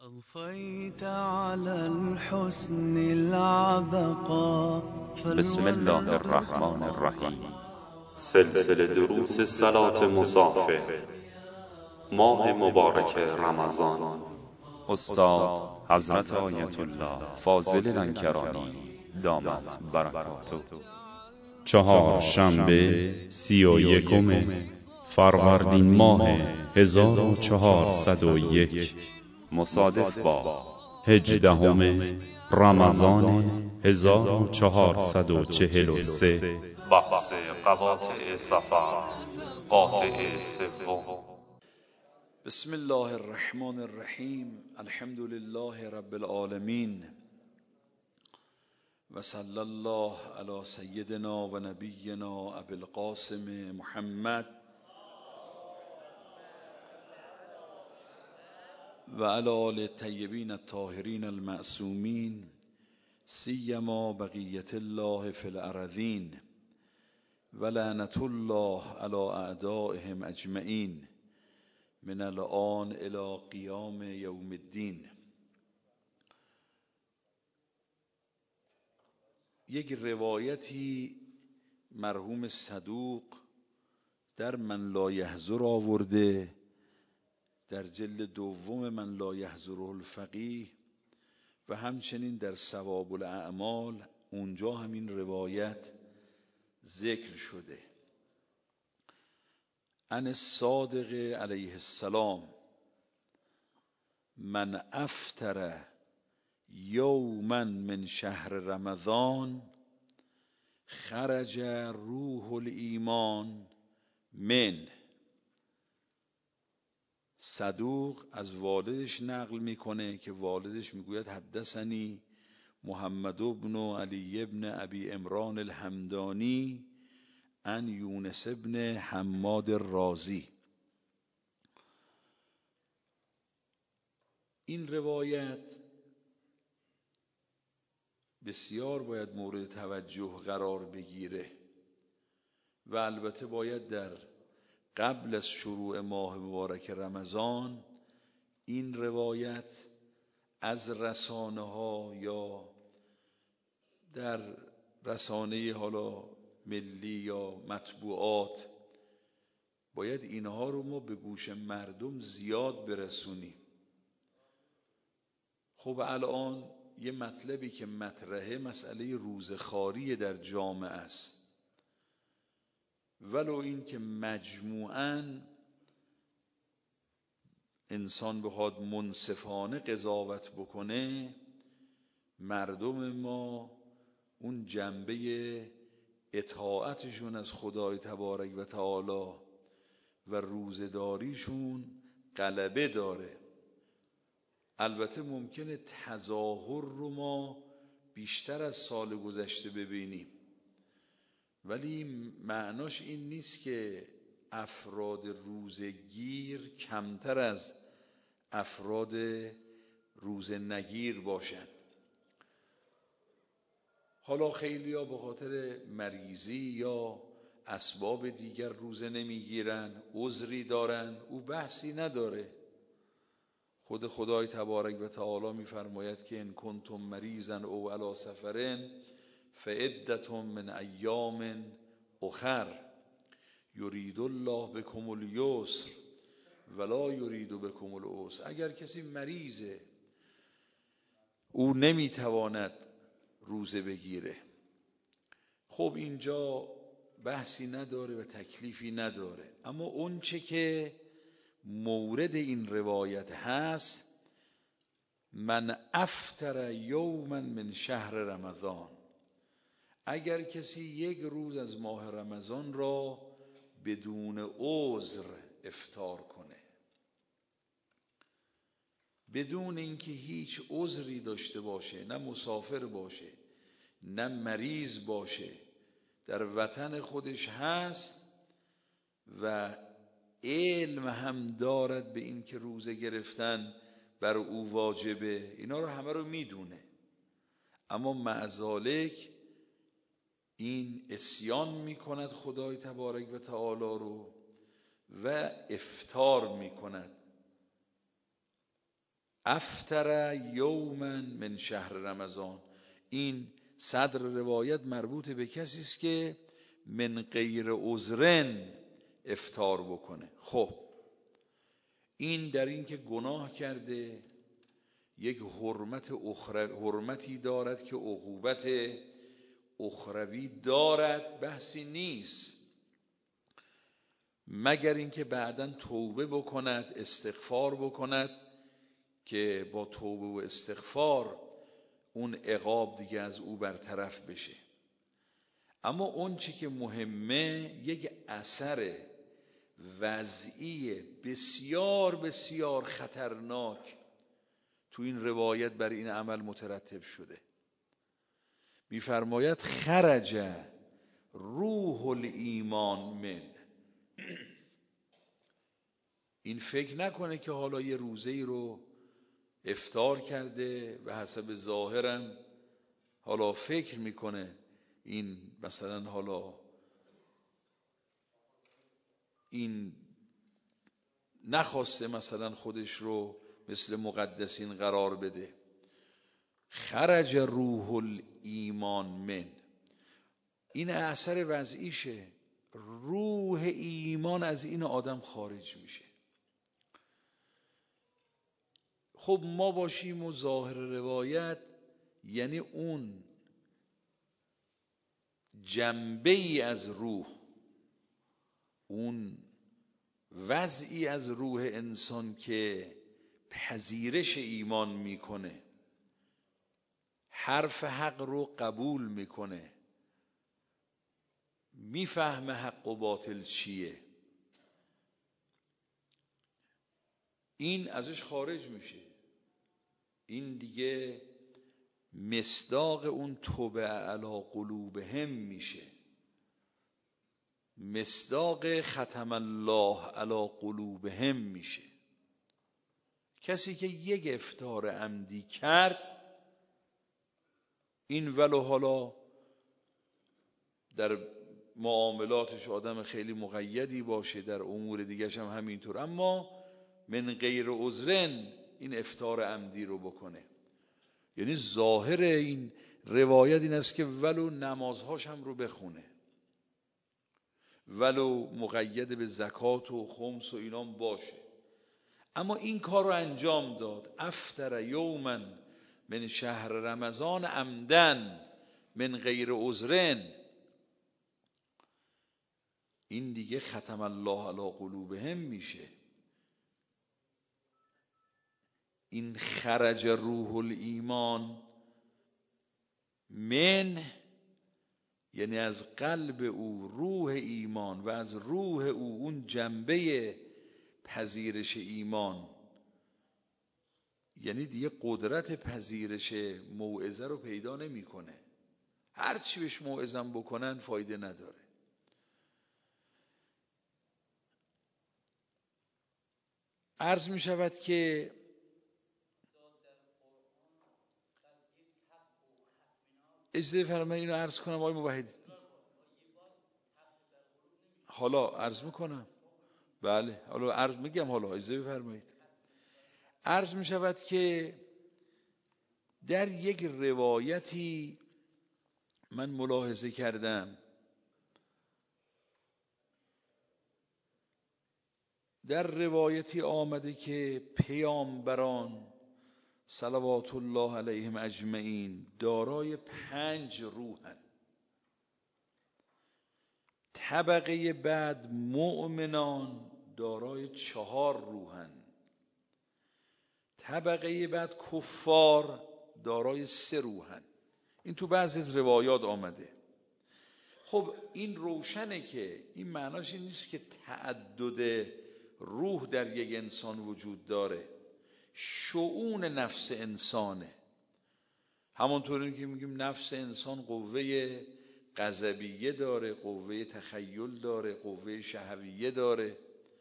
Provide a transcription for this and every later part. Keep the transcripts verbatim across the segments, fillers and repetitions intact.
أضفيت على الحسن العبقى. بسم الله الرحمن الرحیم. سلسله دروس صلات مصافه ماه مبارک رمضان. استاد حضرت آیت الله فاضل لنکرانی دامت برکاته. چهار شنبه سی و یکم فروردین ماه هزار و چهارصد و یک مصادف با هجدهم رمضان هزار و چهارصد و چهل و سه. بحث قواطع سفر، قاطع سوم. بسم الله الرحمن الرحیم. الحمد لله رب العالمین و صلی الله علی سیدنا و نبینا ابی القاسم محمد و علی آل الطیبین الطاهرین المعصومین، سیما بقیت الله فی الارضین و لعنت الله علی اعدائهم اجمعین من الآن الی قیام یوم الدین. یک روایتی مرحوم صدوق در من لا یحضر آورده، در جلد دوم من لا یحضره الفقیه، و همچنین در ثواب الاعمال اونجا همین روایت ذکر شده. عن الصادق علیه السلام من افطر یوما من شهر رمضان خرج روح الایمان من. صدوق از والدش نقل میکنه که والدش میگوید حدثنی محمد بن علی بن ابی عمران الحمدانی عن یونس بن حماد الرازی. این روایت بسیار باید مورد توجه قرار بگیره و البته باید در قبل از شروع ماه مبارک رمضان این روایت از رسانه ها یا در رسانه حالا ملی یا مطبوعات باید اینها رو ما به گوش مردم زیاد برسونیم. خب الان یه مطلبی که مطرحه مسئله روزخواری در جامعه است، ولو این که مجموعاً انسان بخواد منصفانه قضاوت بکنه، مردم ما اون جنبه اطاعتشون از خدای تبارک و تعالی و روزداریشون غلبه داره. البته ممکنه تظاهر رو ما بیشتر از سال گذشته ببینیم، ولی معناش این نیست که افراد روزگیر کمتر از افراد روز نگیر باشن. حالا خیلی ها به خاطر مریضی یا اسباب دیگر روزه نمیگیرن، عذری دارن، او بحثی نداره. خود خدای تبارک و تعالی میفرماید که ان کنتم مریضا او علی سفر فعدة من ایام اخر یرید الله بکم الیسر ولا یرید بکم العسر. اگر کسی مریضه، او نمیتواند روزه بگیره، خب اینجا بحثی نداره و تکلیفی نداره. اما اون چه که مورد این روایت هست، من افطر یوما من شهر رمضان، اگر کسی یک روز از ماه رمضان را بدون عذر افطار کنه، بدون اینکه هیچ عذری داشته باشه، نه مسافر باشه نه مریض باشه، در وطن خودش هست و علم هم دارد به این که روزه گرفتن بر او واجبه، اینا رو همه رو میدونه، اما مع ذالک این عصیان میکند خدای تبارک و تعالی رو و افطار میکند. افطر یوما من شهر رمضان. این صدر روایت مربوط به کسی است که من غیر عذرن افطار بکنه. خب این در این که گناه کرده یک حرمت اخروی حرمتی دارد که عقوبت اخروی دارد، بحثی نیست، مگر اینکه بعداً توبه بکند، استغفار بکند که با توبه و استغفار اون عقاب دیگه از او برطرف بشه. اما اون چی که مهمه یک اثر وضعی بسیار بسیار خطرناک تو این روایت بر این عمل مترتب شده. میفرماید خرج روح الایمان من. این فکر نکنه که حالا یه روزه‌ای رو افطار کرده و حسب ظاهرم حالا فکر میکنه این مثلا حالا این نخواسته مثلا خودش رو مثل مقدسین قرار بده. خرج روح الایمان من، این اثر وضعیشه، روح ایمان از این آدم خارج میشه. خب ما باشیم و ظاهر روایت یعنی اون جنبه ای از روح، اون وضعی از روح انسان که پذیرش ایمان میکنه، حرف حق رو قبول میکنه، میفهمه حق و باطل چیه، این ازش خارج میشه. این دیگه مصداق اون توبه علی قلوبهم میشه، مصداق ختم الله علی قلوبهم میشه. کسی که یک افطار عمدی کرد، این ولو حالا در معاملاتش آدم خیلی مقیدی باشه، در امور دیگرش هم همینطور، اما من غیر عذرن این افطار عمدی رو بکنه. یعنی ظاهر این روایت این است که ولو نمازهاش هم رو بخونه، ولو مقید به زکات و خمس و اینام باشه، اما این کار رو انجام داد. افطر یوما من شهر رمضان عمدن من غیر عذرن، این دیگه ختم الله علی قلوبهم میشه. این خرج روح الایمان من یعنی از قلب او روح ایمان و از روح او اون جنبه پذیرش ایمان، یعنی دیگه قدرت پذیرش موعظه رو پیدا نمیکنه. هر چی بهش موعظم بکنن فایده نداره. عرض می شود که اجازه فرمایید اینو عرض کنم آقای موحد. حالا عرض میکنم، بله حالا عرض میگم، حالا اجازه فرمایید. عرض می شود که در یک روایتی من ملاحظه کردم، در روایتی آمده که پیامبران صلوات الله علیهم اجمعین دارای پنج روحن. طبقه بعد مؤمنان دارای چهار روحن. طبقه بعد کفار دارای سه روحن. این تو بعضی از روایات آمده. خب این روشنه که این معناش این نیست که تعدد روح در یک انسان وجود داره، شؤون نفس انسانه. همونطوری که میگیم نفس انسان قوه غضبیه داره، قوه تخیل داره، قوه شهویه داره.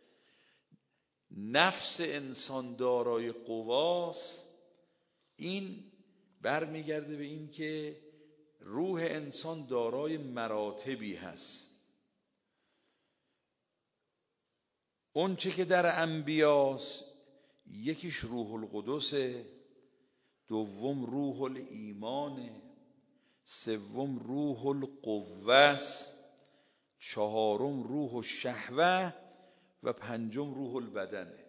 نفس انسان دارای قواست. این برمیگرده به این که روح انسان دارای مراتبی هست. اون چه که در انبیاست یکیش روح القدسه، دوم روح الایمانه، سوم روح القوه است، چهارم روح الشهوه و پنجم روح البدنه.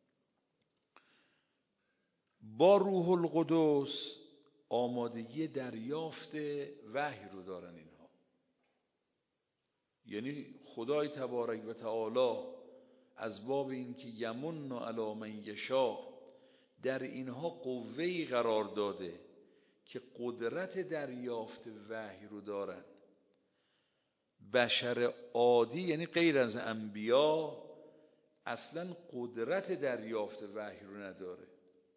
با روح القدس آمادگی دریافت وحی رو دارن اینها. یعنی خدای تبارک و تعالی از باب این که یمن علی من یشاء در اینها قوه‌ای قرار داده که قدرت دریافت وحی رو دارن. بشر عادی یعنی غیر از انبیا اصلا قدرت دریافت وحی رو نداره،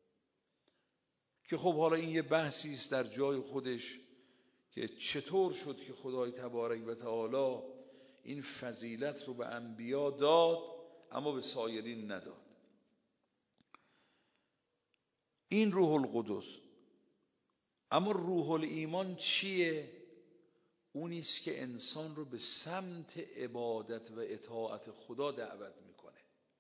که خب حالا این یه بحثی است در جای خودش که چطور شد که خدای تبارک و تعالی این فضیلت رو به انبیا داد اما به سایرین نداد. این روح القدس. اما روح الایمان چیه؟ اونیست که انسان رو به سمت عبادت و اطاعت خدا دعوت میکنه.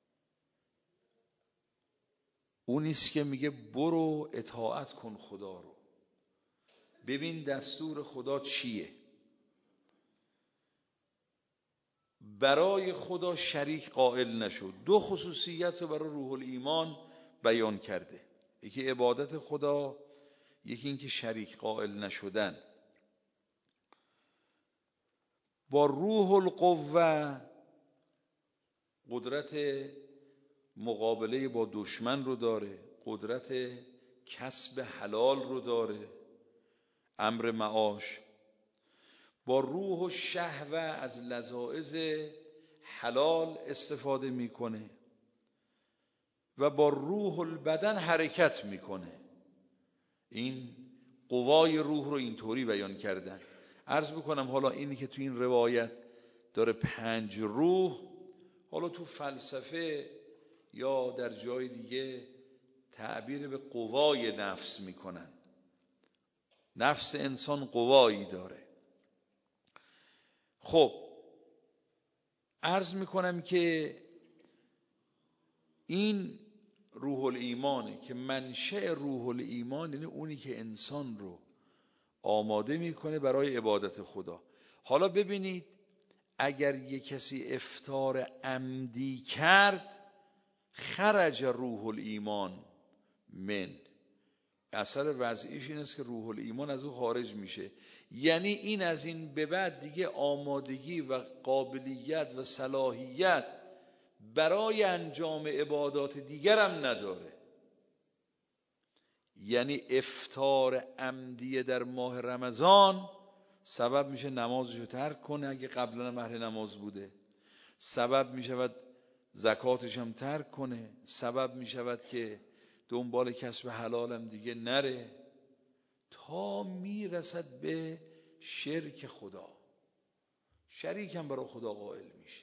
اونیست که میگه برو اطاعت کن خدا رو، ببین دستور خدا چیه. برای خدا شریک قائل نشد. دو خصوصیت رو برای روح الایمان بیان کرده، یکی عبادت خدا، یکی این که شریک قائل نشدن. با روح القوه قدرت مقابله با دشمن رو داره، قدرت کسب حلال رو داره، امر معاش. با روح الشهوه از لذائذ حلال استفاده میکنه و با روح البدن حرکت میکنه. این قوای روح رو اینطوری بیان کردن. عرض بکنم حالا اینی که تو این روایت داره پنج روح، حالا تو فلسفه یا در جای دیگه تعبیر به قوای نفس میکنن. نفس انسان قوایی داره. خب عرض میکنم که این روح الایمانه که منشأ روح الایمان یعنی اونی که انسان رو آماده میکنه برای عبادت خدا. حالا ببینید اگر یک کسی افطار عمدی کرد خرج روح الایمان من، اثر وضعیش این است که روح الایمان از او خارج میشه. یعنی این از این به بعد دیگه آمادگی و قابلیت و صلاحیت برای انجام عبادات دیگر هم نداره. یعنی افطار عمدی در ماه رمضان سبب میشه نمازشو ترک کنه اگه قبلا مهر نماز بوده، سبب میشود زکاتش هم ترک کنه، سبب میشود که دنبال کسب حلالم دیگه نره، تا میرسد به شرک خدا، شریکم برای خدا قائل میشه.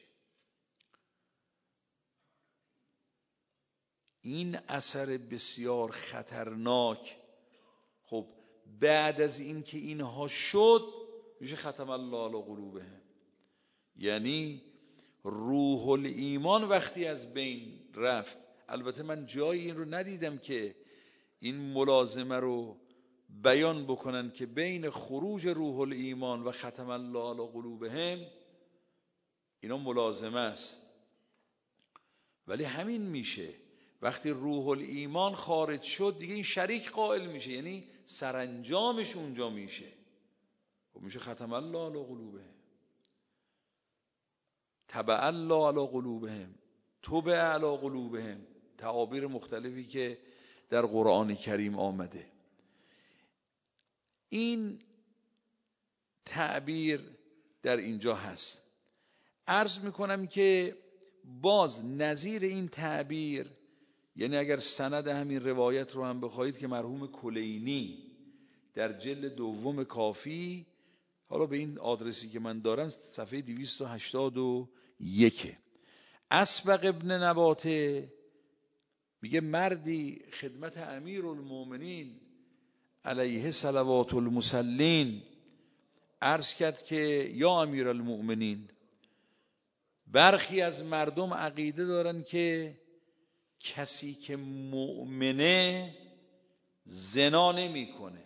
این اثر بسیار خطرناک. خب بعد از این که اینها شد میشه ختم الله علی قلوبهم، یعنی روح الایمان وقتی از بین رفت. البته من جایی این رو ندیدم که این ملازمه رو بیان بکنن که بین خروج روح الایمان و ختم الله علی قلوبهم اینا ملازمه است. ولی همین میشه وقتی روح الایمان خارج شد دیگه این شریک قائل میشه، یعنی سرانجامش اونجا میشه و میشه ختم الله علی قلوبهم، تبع الله علی قلوبهم، تبع علی قلوبهم، تعابیر مختلفی که در قرآن کریم آمده. این تعبیر در اینجا هست. عرض میکنم که باز نظیر این تعبیر، یعنی اگر سند همین روایت رو هم بخواهید که مرحوم کلینی در جلد دوم کافی، حالا به این آدرسی که من دارم صفحه دویست و هشتاد و یک، اسبق ابن نباته میگه مردی خدمت امیرالمومنین علیه صلوات المصلین عرض کرد که یا امیرالمومنین، برخی از مردم عقیده دارن که کسی که مؤمنه زنا نمیکنه،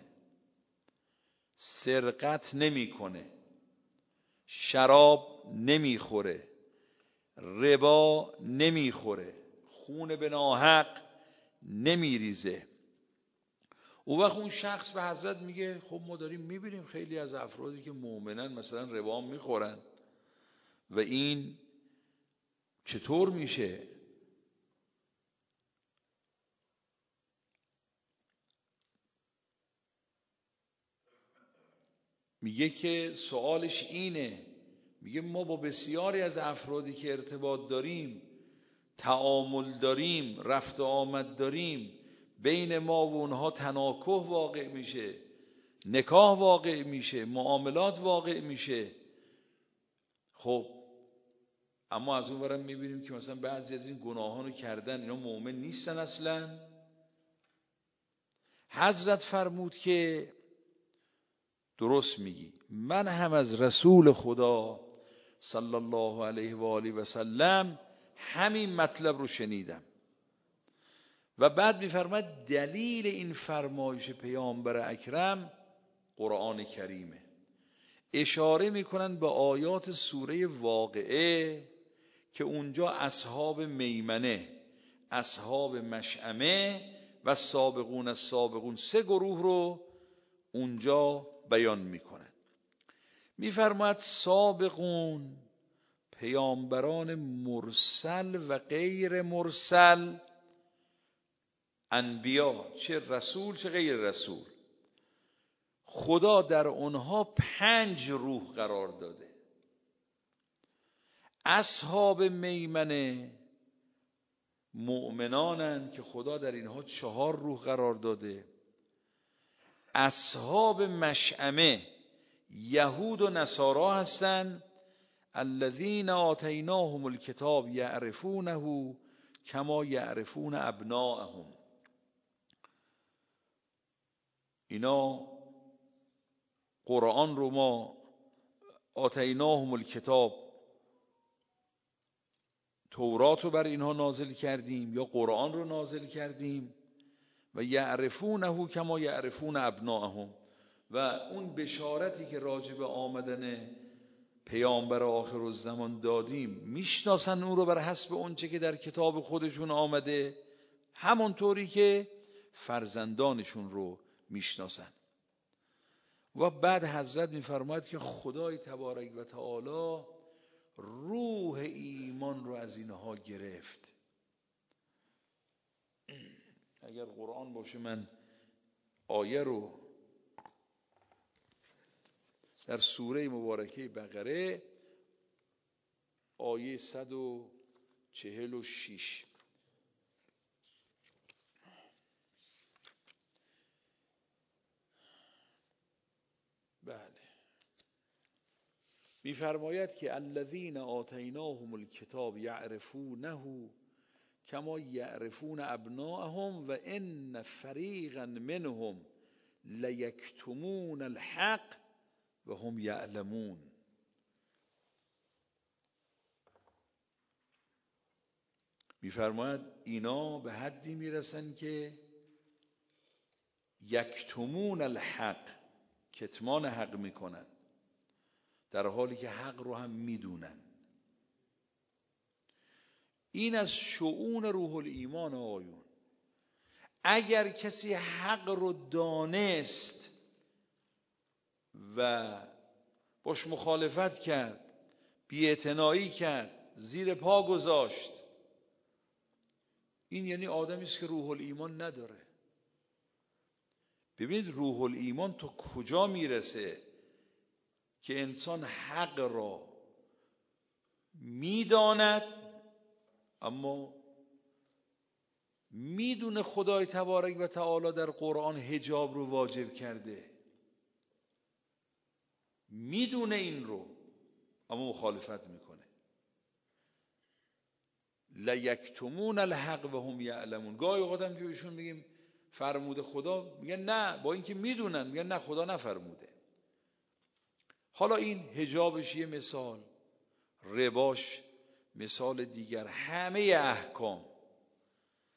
سرقت نمیکنه، شراب نمیخوره، ربا نمیخوره، خون به ناحق نمیریزه. اون وقت اون شخص به حضرت میگه خب ما داریم میبینیم خیلی از افرادی که مؤمنن مثلا ربا میخورن و این چطور میشه؟ میگه که سوالش اینه، میگه ما با بسیاری از افرادی که ارتباط داریم، تعامل داریم، رفت و آمد داریم، بین ما و اونها تناکح واقع میشه، نکاح واقع میشه، معاملات واقع میشه. خب اما از اون ورم میبینیم که مثلا بعضی از این گناهانو کردن، اینا مؤمن نیستن اصلا. حضرت فرمود که درست میگی، من هم از رسول خدا صلی الله علیه و آله و سلم همین مطلب رو شنیدم. و بعد میفرماید دلیل این فرمایش پیامبر اکرم قرآن کریمه. اشاره میکنن به آیات سوره واقعه که اونجا اصحاب میمنه، اصحاب مشأمه و سابقون السابقون سه گروه رو اونجا بیان میکنن. میفرماید سابقون پیامبران مرسل و غیر مرسل، انبیا چه رسول چه غیر رسول، خدا در اونها پنج روح قرار داده. اصحاب میمنه مؤمنانن که خدا در اینها چهار روح قرار داده. اصحاب مشأمه یهود و نصارا هستن، الذین آتیناهم الکتاب یعرفونه کما یعرفون ابناءهم. اینا قرآن رو ما آتیناهم الکتاب، تورات رو بر اینها نازل کردیم یا قرآن رو نازل کردیم، و یعرفونه کما یعرفون ابناءهم، و اون بشارتی که راجع به آمدن پیامبر آخر الزمان دادیم میشناسن اون رو بر حسب اونچه که در کتاب خودشون آمده، همونطوری که فرزندانشون رو میشناسن. و بعد حضرت میفرماید که خدای تبارک و تعالی روح ایمان رو از اینها گرفت. اگر قرآن باشه من آیه رو در سوره مبارکه بقره آیه صد و چهل و شش، بله، میفرماید که الذین آتیناهم الکتاب یعرفونه کما یعرفون ابناءهم و ان فریقا منهم لیکتمون الحق و هم یعلمون. میفرماید اینا به حدی میرسن که یکتمون الحق، کتمان حق میکنن، در حالی که حق رو هم میدونن. این از شؤون روح الایمان آیون. اگر کسی حق رو دانست و باش مخالفت کرد، بی‌اعتنایی کرد، زیر پا گذاشت، این یعنی آدمی است که روح الایمان نداره. ببینید روح الایمان تا کجا میرسه که انسان حق را میداند اما میدونه خدای تبارک و تعالی در قرآن حجاب رو واجب کرده، میدونه این رو اما مخالفت میکنه. لیکتمون الحق و هم یعلمون. گاهی اوقات هم که بهشون میگیم فرموده خدا، میگن نه، با اینکه میدونن میگن نه خدا نفرموده. حالا این حجابش یه مثال، رباش مثال دیگر، همه احکام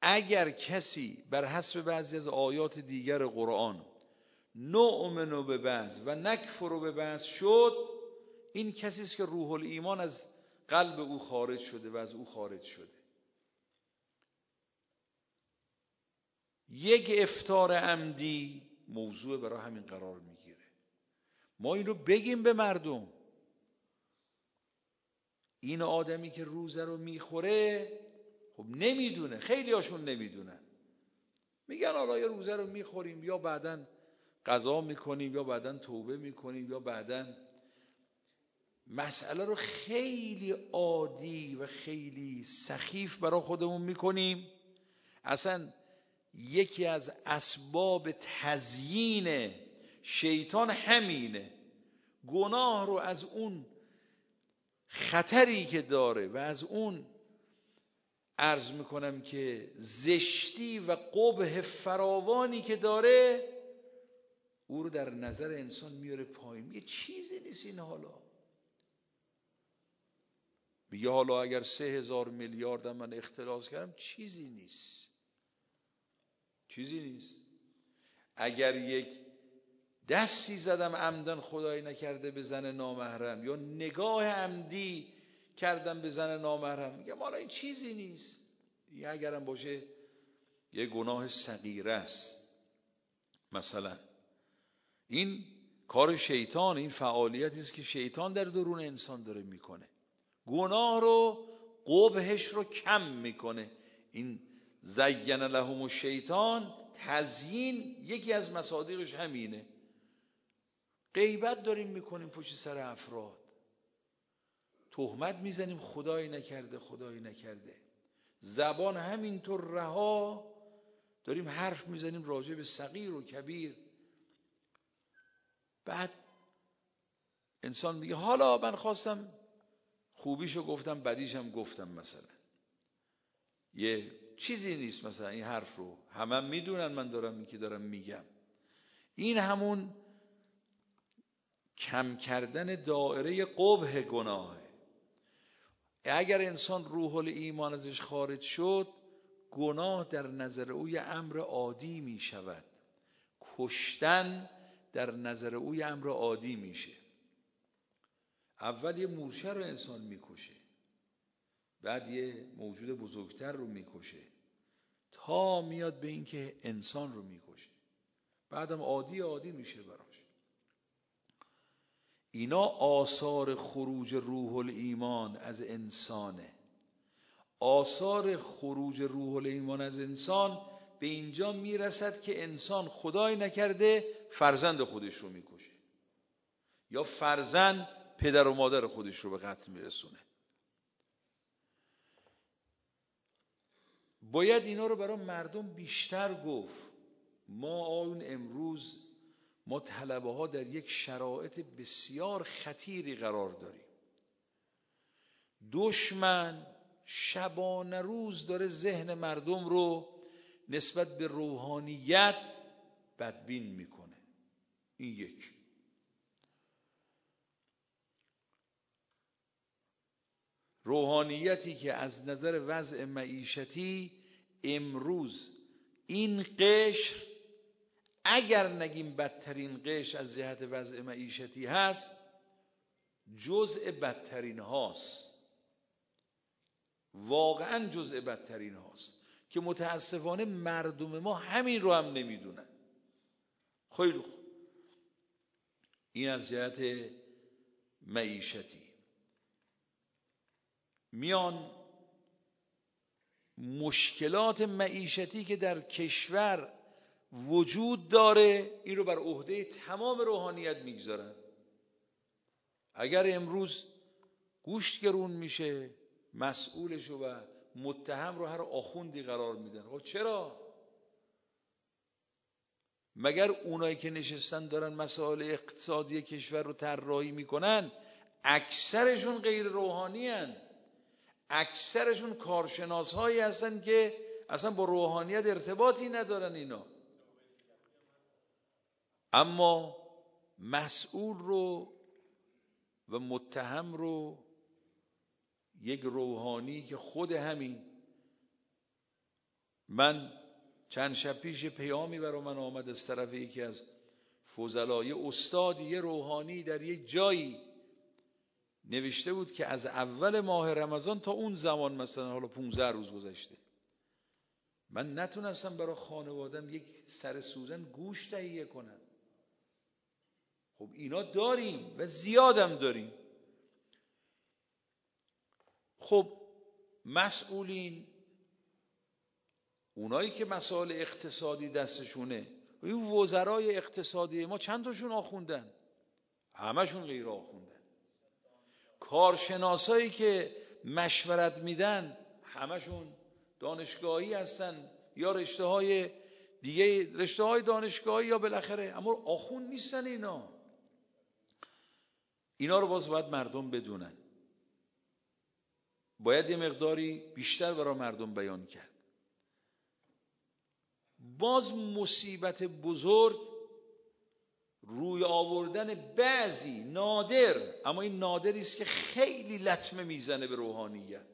اگر کسی بر حسب بعضی از آیات دیگر قرآن نؤمن به بعض و نکفر به بعض شد، این کسی است که روح الایمان از قلب او خارج شده و از او خارج شده. یک افطار عمدی موضوع برای همین قرار میگیره. ما این رو بگیم به مردم. این آدمی که روزه رو میخوره خب نمیدونه، خیلی هاشون نمیدونن، میگن حالا یه روزه رو میخوریم یا بعدن قضا میکنیم یا بعدن توبه میکنیم یا بعدن. مسئله رو خیلی عادی و خیلی سخیف برای خودمون میکنیم. اصلا یکی از اسباب تزیین شیطان همینه. گناه رو از اون خطری که داره و از اون عرض میکنم که زشتی و قبح فراوانی که داره، او رو در نظر انسان میاره پایین. یه چیزی نیست این. حالا میگه حالا اگر سه هزار میلیارد من اختلاس کردم چیزی نیست، چیزی نیست. اگر یک دستی زدم عمدن خدای نکرده به زن نامحرم، یا نگاه عمدی کردم به زن نامحرم، میگم حالا این چیزی نیست. این اگرم باشه یه گناه صغیره است. مثلا این کار شیطان، این فعالیتی است که شیطان در درون انسان داره میکنه. گناه رو، قبحش رو کم میکنه. این زین لهم الشیطان، تزیین یکی از مصادیقش همینه. غیبت داریم میکنیم پشت سر افراد، تهمت میزنیم خدای نکرده خدای نکرده. زبان همینطور رها داریم حرف میزنیم راجع به صغیر و کبیر. بعد انسان میگه حالا من خواستم خوبیشو گفتم بدیشم گفتم، مثلا یه چیزی نیست، مثلا این حرف رو همه میدونن من دارم این که دارم میگم. این همون کم کردن دایره قبح گناهه. اگر انسان روح الایمان ازش خارج شد، گناه در نظر او یه امر عادی می شود. کشتن در نظر او یه امر عادی میشه. اول یه مورچه رو انسان میکشه، بعد یه موجود بزرگتر رو میکشه، تا میاد به این که انسان رو میکشه، بعدم عادی عادی میشه براش. اینا آثار خروج روح الایمان از انسانه. آثار خروج روح الایمان از انسان به اینجا میرسد که انسان خدای نکرده فرزند خودش رو میکشه، یا فرزند پدر و مادر خودش رو به قتل میرسونه. باید اینا رو برای مردم بیشتر گفت. ما آن امروز ما طلبه ها در یک شرایط بسیار خطیری قرار داریم. دشمن شبانه روز داره ذهن مردم رو نسبت به روحانیت بدبین میکنه. این یک. روحانیتی که از نظر وضع معیشتی امروز این قشر، اگر نگیم بدترین قشر از جهت وضع معیشتی هست، جزء بدترین هاست. واقعا جزء بدترین هاست که متاسفانه مردم ما همین رو هم نمیدونن. خیلی خوب، این از جهت معیشتی. میان مشکلات معیشتی که در کشور وجود داره، این رو بر عهده تمام روحانیت میگذارن. اگر امروز گوشت گرون میشه، مسئولش و متهم رو هر آخوندی قرار میدن. خب چرا؟ مگر اونایی که نشستن دارن مسائل اقتصادی کشور رو طراحی میکنن اکثرشون غیر روحانی هن؟ اکثرشون کارشناس هایی هستن که اصلا با روحانیت ارتباطی ندارن اینا. اما مسئول رو و متهم رو یک روحانی که خود همین من چند شب پیش یه پیامی برای من آمد از طرف یکی از فضلای استادی، یه روحانی در یک جایی نوشته بود که از اول ماه رمضان تا اون زمان، مثلا حالا پونزده روز گذشته، من نتونستم برای خانوادم یک سر سوزن گوشت تهیه کنم. خب اینا داریم و زیادم داریم. خب مسئولین، اونایی که مسائل اقتصادی دستشونه، این وزرای اقتصادی ما چند تاشون آخوندن؟ همشون غیر آخوندن. کارشناسایی که مشورت میدن همشون دانشگاهی هستن یا رشته های دیگه، رشته های دانشگاهی یا بالاخره، اما آخوند نیستن. اینا اینا رو باز باید مردم بدونن. باید یه مقداری بیشتر برای مردم بیان کرد. باز مصیبت بزرگ روی آوردن بعضی، نادر، اما این نادری است که خیلی لطمه میزنه به روحانیت،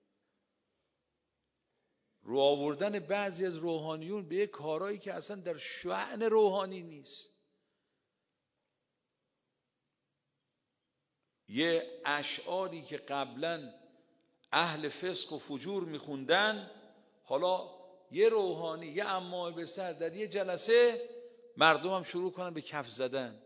رو آوردن بعضی از روحانیون به یک کارهایی که اصلا در شأن روحانی نیست. یه اشعاری که قبلا اهل فسق و فجور میخوندن، حالا یه روحانی، یه امام به سر در یه جلسه مردم هم شروع کنن به کف زدن.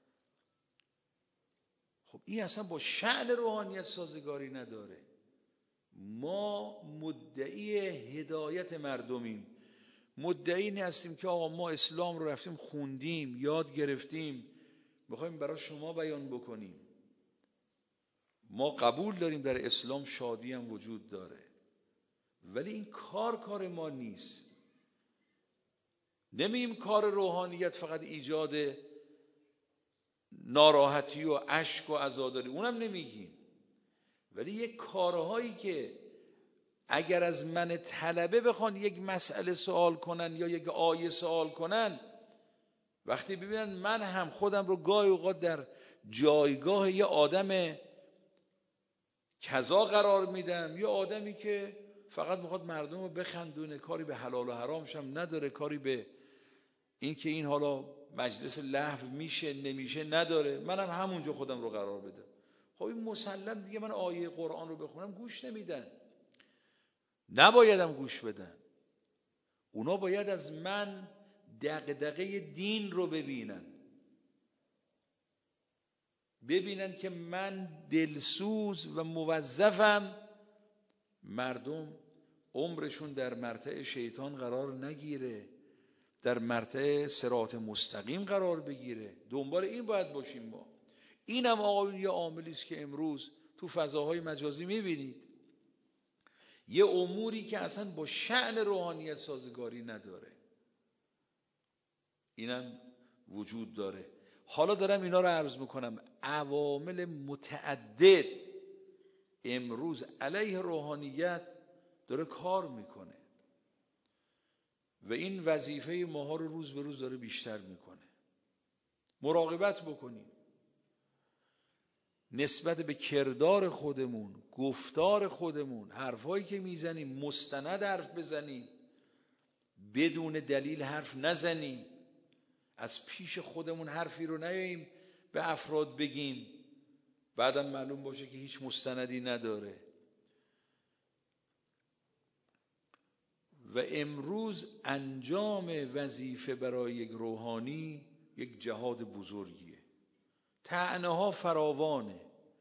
خب این اصلا با شأن روحانیت سازگاری نداره. ما مدعی هدایت مردمیم، مدعی هستیم که آقا ما اسلام رو رفتیم خوندیم، یاد گرفتیم، میخوایم برای شما بیان بکنیم. ما قبول داریم در اسلام شادی هم وجود داره، ولی این کار کار ما نیست. نمیم کار روحانیت فقط ایجاد ناراحتی و اشک و عزاداری، اونم نمیگیم، ولی یک کارهایی که اگر از من طلبه بخوان یک مسئله سوال کنن یا یک آیه سوال کنن، وقتی ببینن من هم خودم رو گاهی اوقات در جایگاه یه آدم کذا قرار میدم، یه آدمی که فقط میخواد مردم رو بخندونه، کاری به حلال و حرامش هم نداره، کاری به این که این حالا مجلس لهو میشه نمیشه نداره، منم هم همونجا خودم رو قرار بدم. خب این مسلم دیگه، من آیه قرآن رو بخونم گوش نمیدن، نبایدم گوش بدن. اونا باید از من دغدغه دین رو ببینن، ببینن که من دلسوز و موظفم مردم عمرشون در مرتع شیطان قرار نگیره، در مرتع صراط مستقیم قرار بگیره. دنبال این باید باشیم ما. اینم آقایون یه عاملی است که امروز تو فضاهای مجازی میبینید، یه اموری که اصلا با شأن روحانیت سازگاری نداره، اینم وجود داره. حالا دارم اینا رو عرض میکنم. عوامل متعدد امروز علیه روحانیت داره کار میکنه و این وظیفه ماها رو روز به روز داره بیشتر میکنه. مراقبت بکنیم نسبت به کردار خودمون، گفتار خودمون، حرفایی که میزنیم مستند حرف بزنیم، بدون دلیل حرف نزنیم، از پیش خودمون حرفی رو نیاییم به افراد بگیم بعدم معلوم باشه که هیچ مستندی نداره. و امروز انجام وظیفه برای یک روحانی یک جهاد بزرگیه. طعنه ها فراوانه،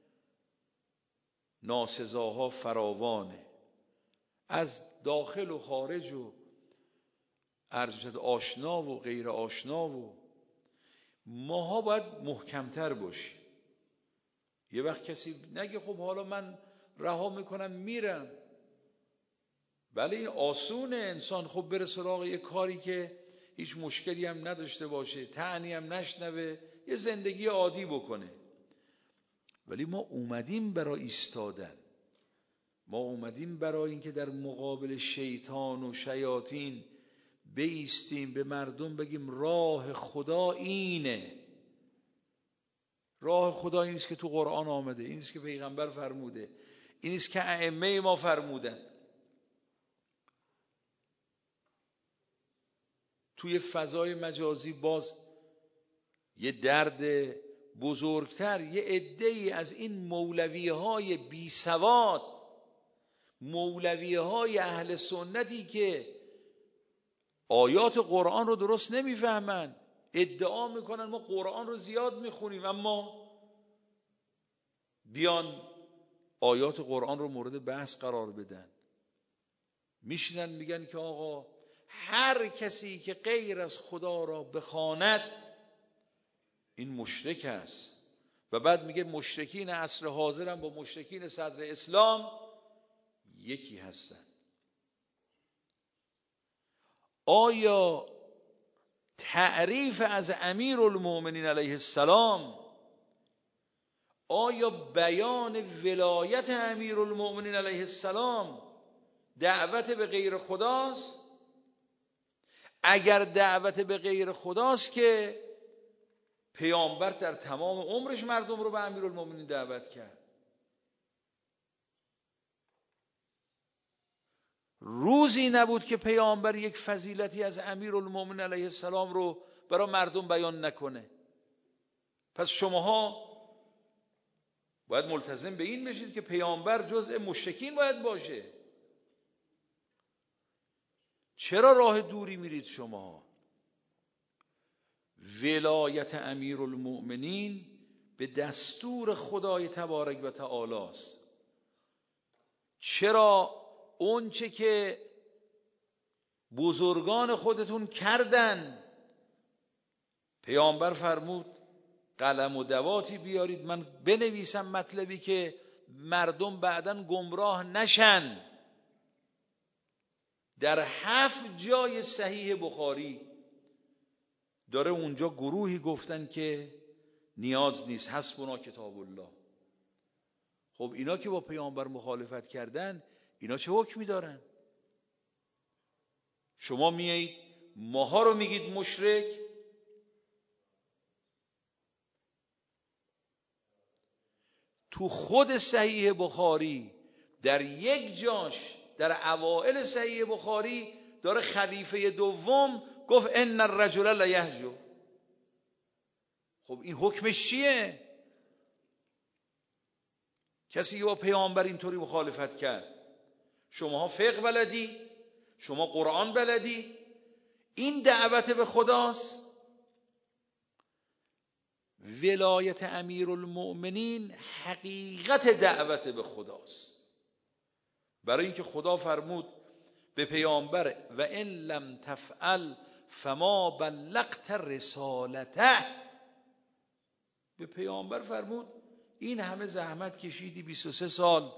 ناسزاها فراوانه، از داخل و خارج و عرض آشنا و غیر آشنا، و ماها باید محکمتر باشیم. یه وقت کسی نگه خب حالا من رها میکنم میرم. بله این آسونه، انسان خب بره سراغ یه کاری که هیچ مشکلی هم نداشته باشه، طعنی هم نشنوه، یه زندگی عادی بکنه. ولی ما اومدیم برای ایستادن، ما اومدیم برای اینکه در مقابل شیطان و شیاطین بایستیم، به مردم بگیم راه خدا اینه. راه خدا این است که تو قرآن آمده، این است که پیغمبر فرموده، این است که ائمه ما فرمودن. توی فضای مجازی باز یه درد بزرگتر، یه عده‌ای از این مولوی‌های بی سواد، مولوی‌های اهل سنتی که آیات قرآن رو درست نمیفهمن، ادعا میکنن ما قرآن رو زیاد میخونیم، اما بیان آیات قرآن رو مورد بحث قرار بدن، میشینن میگن که آقا هر کسی که غیر از خدا را بخواند این مشرک است. و بعد میگه مشرکین عصر حاضر هم با مشرکین صدر اسلام یکی هستن. آیا تعریف از امیرالمؤمنین علیه السلام، آیا بیان ولایت امیرالمؤمنین علیه السلام دعوت به غیر خداست؟ اگر دعوت به غیر خداست که پیامبر در تمام عمرش مردم رو به امیرالمؤمنین دعوت کرد. روزی نبود که پیامبر یک فضیلتی از امیرالمؤمنین علیه السلام رو برای مردم بیان نکنه. پس شماها باید ملتزم به این بشید که پیامبر جزء مشرکین باید باشه. چرا راه دوری میرید شما؟ ولایت امیرالمؤمنین به دستور خدای تبارک و تعالی است. چرا اون چه که بزرگان خودتون کردن، پیامبر فرمود قلم و دواتی بیارید من بنویسم مطلبی که مردم بعداً گمراه نشن. در هفت جای صحیح بخاری داره اونجا گروهی گفتن که نیاز نیست، حسبنا کتاب الله. خب اینا که با پیامبر مخالفت کردن، اینا چه حکمی دارن؟ شما میایید ماها رو میگید مشرک؟ تو خود صحیح بخاری در یک جاش، در اوائل صحیح بخاری داره خلیفه دوم گفت ان الرجل لیهجو. خب این حکمش چیه؟ کسی که با پیامبر اینطوری مخالفت کرد. شماها فقه بلدی، شما قرآن بلدی، این دعوت به خداست. ولایت امیرالمؤمنین حقیقت دعوت به خداست. برای اینکه خدا فرمود به پیامبر و ان لم تفعل فما بلغت رسالته. به پیامبر فرمود این همه زحمت کشیدی، بیست و سه سال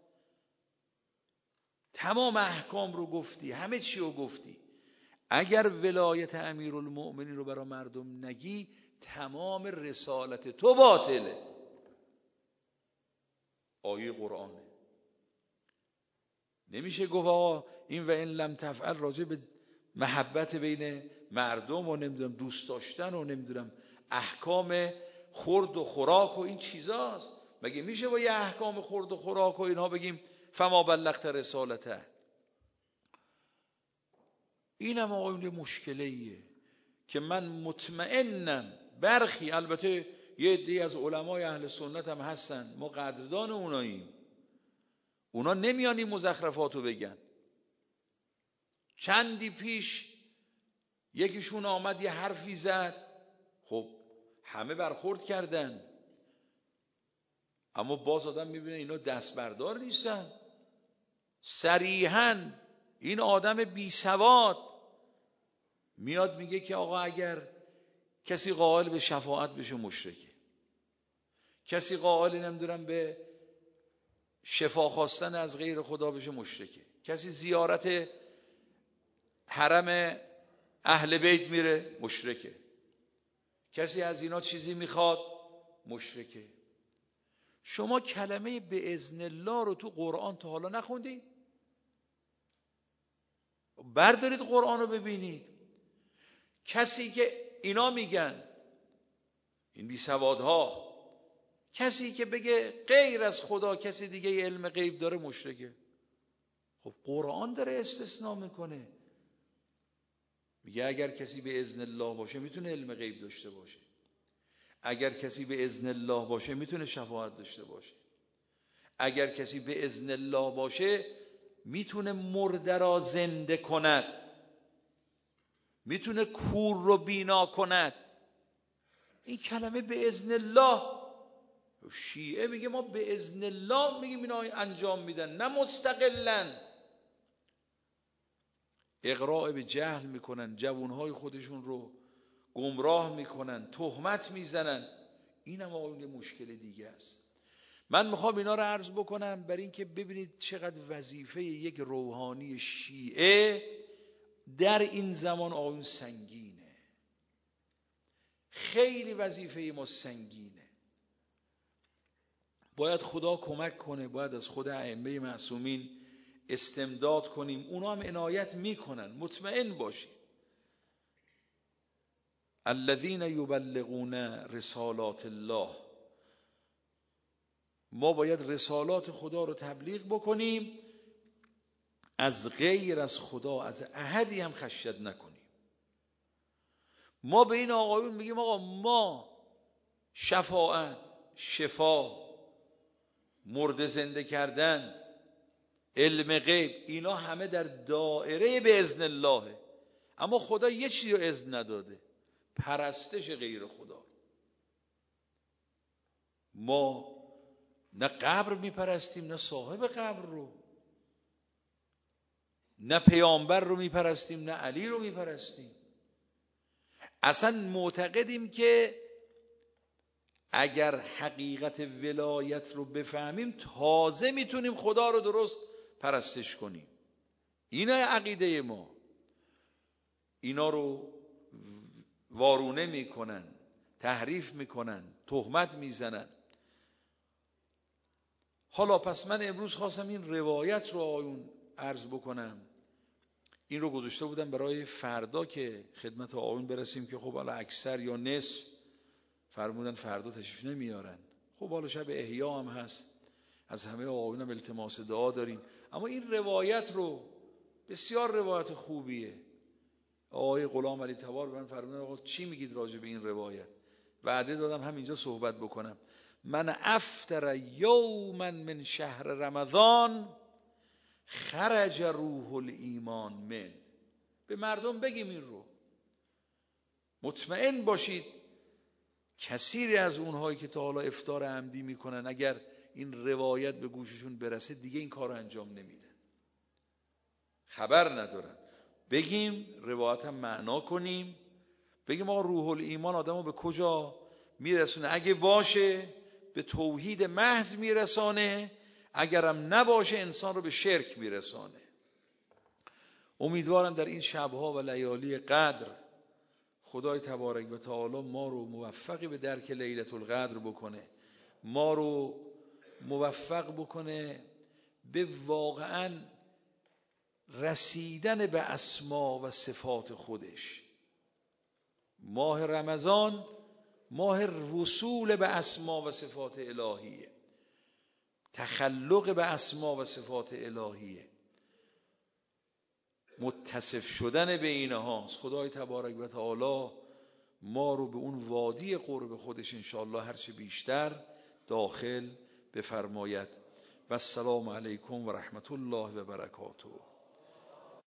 تمام احکام رو گفتی، همه چی رو گفتی، اگر ولایت امیرالمؤمنین رو برای مردم نگی تمام رسالت تو باطله. آیه قرآنه. نمیشه گفت آقا این و این لم تفعل راجع به محبت بین مردم و نمیدونم دوست داشتن و نمیدونم احکام خورد و خوراک و این چیزاست. مگه میشه با یه احکام خورد و خوراک و اینها بگیم فما بلغت رسالته؟ اینم آقا یه مشکله ایه که من مطمئنم برخی، البته یه عده‌ای از علمای اهل سنت هم هستن، ما قدردان اوناییم، اونا نمیان این مزخرفاتو بگن. چندی پیش یکیشون آمد یه حرفی زد، خب همه برخورد کردن، اما باز آدم میبینه اینا دست بردار نیستن. صریحاً این آدم بی سواد میاد میگه که آقا اگر کسی قائل به شفاعت بشه مشرکه، کسی قائل نمیدونم به شفا خواستن از غیر خدا بشه مشرکه، کسی زیارت حرم اهل بیت میره مشرکه، کسی از اینا چیزی میخواد مشرکه. شما کلمه به اذن الله رو تو قرآن تا حالا نخوندید؟ بردارید قرآن رو ببینید. کسی که اینا میگن، این بی سوادها، کسی که بگه غیر از خدا کسی دیگه علم غیب داره مشرکه. خب قرآن داره استثناء میکنه. میگه اگر کسی به اذن الله باشه میتونه علم غیب داشته باشه، اگر کسی به اذن الله باشه میتونه شفاعت داشته باشه، اگر کسی به اذن الله باشه میتونه مرده را زنده کند، میتونه کور رو بینا کند. این کلمه به اذن الله، شیعه میگه ما به اذن الله میگیم اینا انجام میدن، نه مستقلن. اغراء به جهل میکنن، جوانهای خودشون رو گمراه میکنن، تهمت میزنن. این هم آقایون مشکل دیگه است. من میخوام اینا رو عرض بکنم برای اینکه ببینید چقدر وظیفه یک روحانی شیعه در این زمان آقایون سنگینه. خیلی وظیفه ما سنگینه. باید خدا کمک کنه، باید از خود ائمه معصومین استمداد کنیم. اونا هم عنایت میکنن، مطمئن باشید. الذین یبلغون رسالات الله، ما باید رسالات خدا رو تبلیغ بکنیم، از غیر از خدا از احدی هم خشیت نکنیم. ما به این آقایون میگیم آقا ما شفاعت، شفا، مرده زنده کردن، علم غیب، اینا همه در دائره به اذن الله، اما خدا یه چیزی رو اذن نداده، پرستش غیر خدا. ما نه قبر میپرستیم، نه صاحب قبر رو، نه پیامبر رو میپرستیم، نه علی رو میپرستیم. اصلا معتقدیم که اگر حقیقت ولایت رو بفهمیم تازه میتونیم خدا رو درست پرستش کنیم. اینا عقیده ما. اینا رو وارونه میکنن، تحریف میکنن، تهمت میزنن. حالا پس من امروز خواستم این روایت رو آیون عرض بکنم. این رو گذاشته بودم برای فردا که خدمت آیون برسیم که خب حالا اکثر یا نصف فرمودن فردا تشریف نمیارن. خب حالا شب احیا هم هست، از همه آیون هم التماس دعا داریم. اما این روایت رو، بسیار روایت خوبیه، آقای غلام علی طبار به من فرمودن آقا چی میگید راجع به این روایت؟ وعده دادم همینجا صحبت بکنم. من افطر یوما من شهر رمضان خرج روح الایمان من. به مردم بگیم این رو، مطمئن باشید کثیری از اونهایی که تا حالا افطار عمدی میکنن اگر این روایت به گوششون برسه دیگه این کار رو انجام نمیدن، خبر ندارن. بگیم، روایت هم معنا کنیم، بگیم آقا روح الایمان آدم رو به کجا میرسونه؟ اگه باشه به توحید محض میرسانه، اگرم نباشه انسان رو به شرک میرسانه. امیدوارم در این شبها و لیالی قدر خدای تبارک و تعالی ما رو موفق به درک لیلة القدر بکنه، ما رو موفق بکنه به واقعا رسیدن به اسما و صفات خودش. ماه رمضان ماه وصول به اسما و صفات الهیه، تخلق به اسما و صفات الهیه، متصف شدن به اینهاست. خدای تبارک و تعالی ما رو به اون وادی قرب خودش انشاءالله هرچه بیشتر داخل بفرماید. و السلام علیکم و رحمت الله و برکاته.